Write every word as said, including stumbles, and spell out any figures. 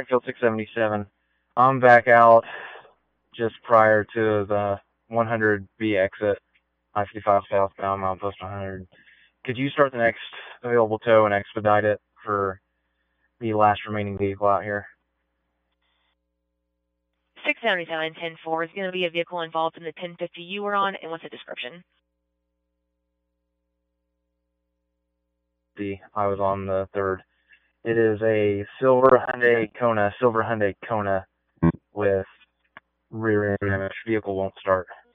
Springfield six seventy-seven. I'm back out just prior to the one hundred B exit, I fifty-five southbound, milepost one hundred. Could you start the next available tow and expedite it for the last remaining vehicle out here? six seventy-seven ten four is going to be a vehicle involved in the ten fifty you were on, and what's the description? The I was on the third. It is a silver Hyundai Kona, silver Hyundai Kona with rear end damage. Vehicle won't start.